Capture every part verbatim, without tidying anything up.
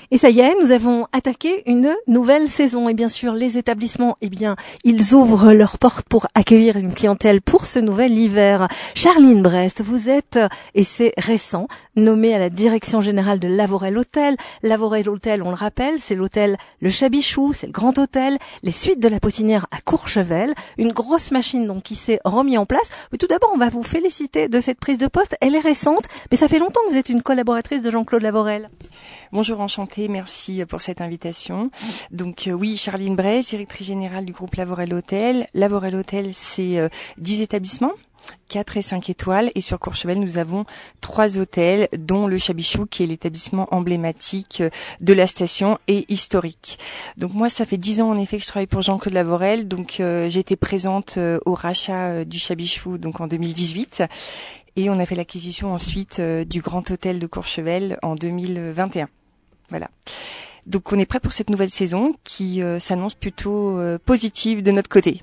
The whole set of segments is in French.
Et ça y est, nous avons attaqué une nouvelle saison. Et bien sûr, les établissements, eh bien, ils ouvrent leurs portes pour accueillir une clientèle pour ce nouvel hiver. Charline Brest, vous êtes, et c'est récent, nommée à la direction générale de Lavorel Hôtel. Lavorel Hôtel, on le rappelle, c'est l'hôtel Le Chabichou, c'est le grand hôtel, les suites de la Potinière à Courchevel. Une grosse machine donc qui s'est remise en place. Mais tout d'abord, on va vous féliciter de cette prise de poste. Elle est récente, mais ça fait longtemps que vous êtes une collaboratrice de Jean-Claude Lavorel. Bonjour, enchantée, merci pour cette invitation. Donc euh, oui, Charline Brest, directrice générale du groupe Lavorel Hôtel. Lavorel Hôtel, c'est euh, dix établissements, quatre et cinq étoiles, et sur Courchevel, nous avons trois hôtels, dont le Chabichou, qui est l'établissement emblématique de la station et historique. Donc moi, ça fait dix ans en effet que je travaille pour Jean-Claude Lavorel, donc euh, j'étais présente euh, au rachat euh, du Chabichou donc en deux mille dix-huit. Et on a fait l'acquisition ensuite euh, du Grand Hôtel de Courchevel en deux mille vingt et un. Voilà. Donc on est prêt pour cette nouvelle saison qui euh, s'annonce plutôt euh, positive de notre côté.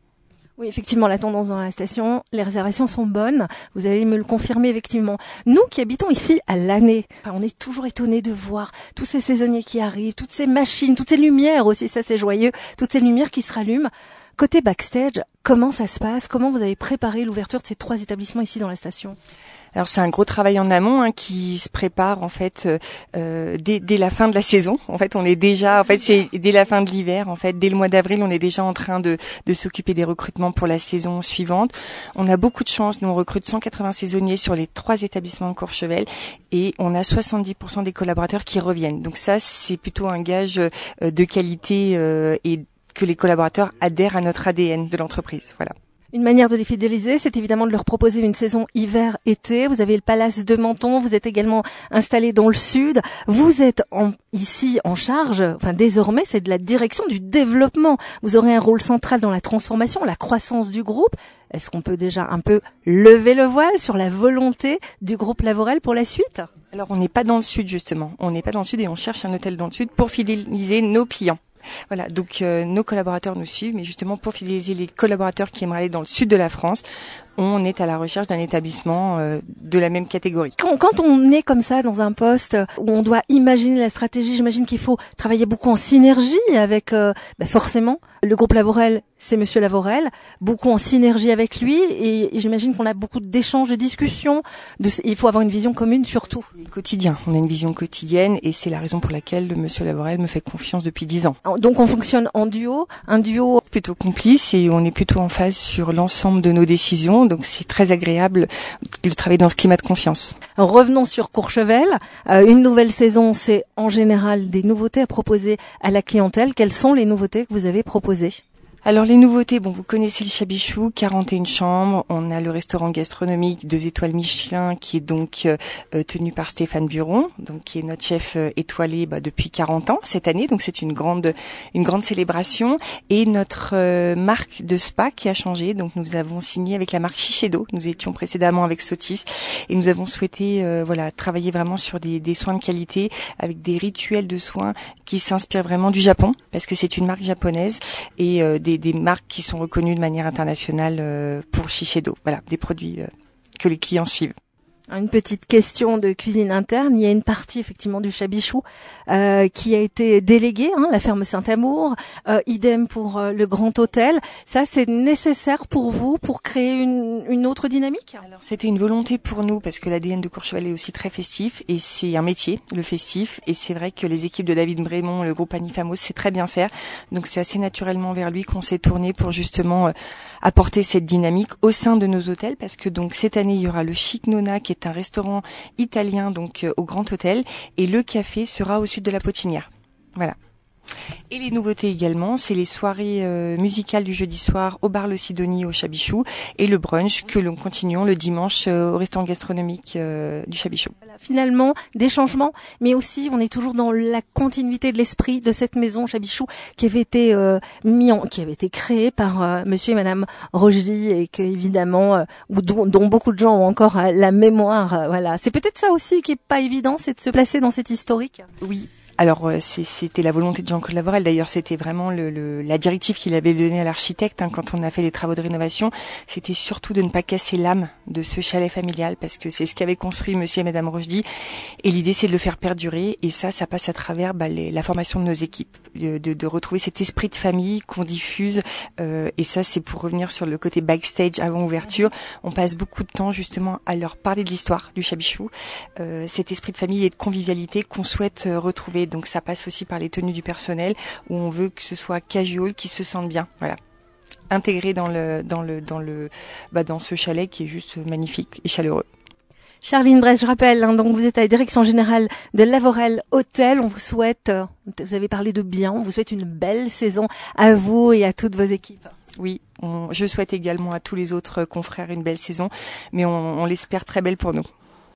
Oui, effectivement, la tendance dans la station, les réservations sont bonnes. Vous allez me le confirmer, effectivement. Nous qui habitons ici à l'année, enfin, on est toujours étonnés de voir tous ces saisonniers qui arrivent, toutes ces machines, toutes ces lumières aussi, ça c'est joyeux, toutes ces lumières qui se rallument. Côté backstage, comment ça se passe? Comment vous avez préparé l'ouverture de ces trois établissements ici dans la station? Alors c'est un gros travail en amont hein, qui se prépare en fait euh, dès, dès la fin de la saison. En fait, on est déjà, en fait, c'est dès la fin de l'hiver. En fait, dès le mois d'avril, on est déjà en train de, de s'occuper des recrutements pour la saison suivante. On a beaucoup de chance. Nous, on recrute cent quatre-vingts saisonniers sur les trois établissements de Courchevel et on a soixante-dix pour cent des collaborateurs qui reviennent. Donc ça, c'est plutôt un gage euh, de qualité euh, et que les collaborateurs adhèrent à notre A D N de l'entreprise. Voilà. Une manière de les fidéliser, c'est évidemment de leur proposer une saison hiver-été. Vous avez le Palace de Menton, vous êtes également installé dans le sud. Vous êtes en, ici en charge, enfin désormais, c'est de la direction du développement. Vous aurez un rôle central dans la transformation, la croissance du groupe. Est-ce qu'on peut déjà un peu lever le voile sur la volonté du groupe Lavorel pour la suite? Alors, on n'est pas dans le sud, justement. On n'est pas dans le sud et on cherche un hôtel dans le sud pour fidéliser nos clients. Voilà, donc euh, nos collaborateurs nous suivent, mais justement pour fidéliser les collaborateurs qui aimeraient aller dans le sud de la France, on est à la recherche d'un établissement euh, de la même catégorie. Quand, quand on est comme ça dans un poste où on doit imaginer la stratégie, j'imagine qu'il faut travailler beaucoup en synergie avec, euh, bah forcément, le groupe Lavorel, c'est Monsieur Lavorel, beaucoup en synergie avec lui, et, et j'imagine qu'on a beaucoup d'échanges, de discussions. De, il faut avoir une vision commune surtout. C'est quotidien, on a une vision quotidienne, et c'est la raison pour laquelle Monsieur Lavorel me fait confiance depuis dix ans. Donc on fonctionne en duo, un duo plutôt complice, et on est plutôt en phase sur l'ensemble de nos décisions. Donc c'est très agréable de travailler dans ce climat de confiance. Revenons sur Courchevel. Euh, une nouvelle saison, c'est en général des nouveautés à proposer à la clientèle. Quelles sont les nouveautés que vous avez proposées ? Alors les nouveautés, bon, vous connaissez le Chabichou, quarante et une chambres. On a le restaurant gastronomique deux étoiles Michelin qui est donc euh, tenu par Stéphane Buron, donc qui est notre chef euh, étoilé bah, depuis quarante ans cette année. Donc c'est une grande une grande célébration. Et notre euh, marque de spa qui a changé. Donc nous avons signé avec la marque Shiseido. Nous étions précédemment avec Sotis et nous avons souhaité euh, voilà travailler vraiment sur des, des soins de qualité avec des rituels de soins qui s'inspirent vraiment du Japon parce que c'est une marque japonaise et euh, des des marques qui sont reconnues de manière internationale euh, pour Shiseido. Voilà, des produits euh, que les clients suivent. Une petite question de cuisine interne. Il y a une partie effectivement du Chabichou euh, qui a été déléguée, hein, la ferme Saint-Amour, euh, idem pour euh, le Grand Hôtel. Ça, c'est nécessaire pour vous pour créer une, une autre dynamique? Alors, c'était une volonté pour nous parce que l'A D N de Courchevel est aussi très festif et c'est un métier, le festif. Et c'est vrai que les équipes de David Brémond, le groupe Anifamos, sait très bien faire. Donc, c'est assez naturellement vers lui qu'on s'est tourné pour justement euh, apporter cette dynamique au sein de nos hôtels parce que donc cette année, il y aura le Chic Nona qui est un restaurant italien donc euh, au Grand Hôtel et le café sera au sud de la Potinière. Voilà. Et les nouveautés également, c'est les soirées euh, musicales du jeudi soir au bar Le Sidonie au Chabichou et le brunch que l'on continuons le dimanche euh, au restaurant gastronomique euh, du Chabichou. Voilà, finalement, des changements, mais aussi on est toujours dans la continuité de l'esprit de cette maison Chabichou qui avait été euh, mis en, qui avait été créée par euh, Monsieur et Madame Rogy et que évidemment, euh, dont, dont beaucoup de gens ont encore euh, la mémoire. Euh, voilà, c'est peut-être ça aussi qui est pas évident, c'est de se placer dans cette historique. Oui. Alors c'est, c'était la volonté de Jean-Claude Lavorel. D'ailleurs, c'était vraiment le, le, la directive qu'il avait donnée à l'architecte hein, quand on a fait les travaux de rénovation. C'était surtout de ne pas casser l'âme de ce chalet familial parce que c'est ce qu'avait construit Monsieur et Madame Rochdy. Et l'idée, c'est de le faire perdurer. Et ça, ça passe à travers bah, les, la formation de nos équipes, de, de, de retrouver cet esprit de famille qu'on diffuse. Euh, et ça, c'est pour revenir sur le côté backstage avant ouverture. On passe beaucoup de temps justement à leur parler de l'histoire du Chabichou, euh, cet esprit de famille et de convivialité qu'on souhaite euh, retrouver. Donc ça passe aussi par les tenues du personnel où on veut que ce soit casual, qu'ils se sentent bien, voilà, intégrés dans le dans le dans le bah dans ce chalet qui est juste magnifique et chaleureux. Charline Brest, je rappelle, hein, donc vous êtes à la direction générale de Lavorel Hôtel. On vous souhaite, euh, vous avez parlé de bien, on vous souhaite une belle saison à vous et à toutes vos équipes. Oui, on, je souhaite également à tous les autres confrères une belle saison, mais on, on l'espère très belle pour nous.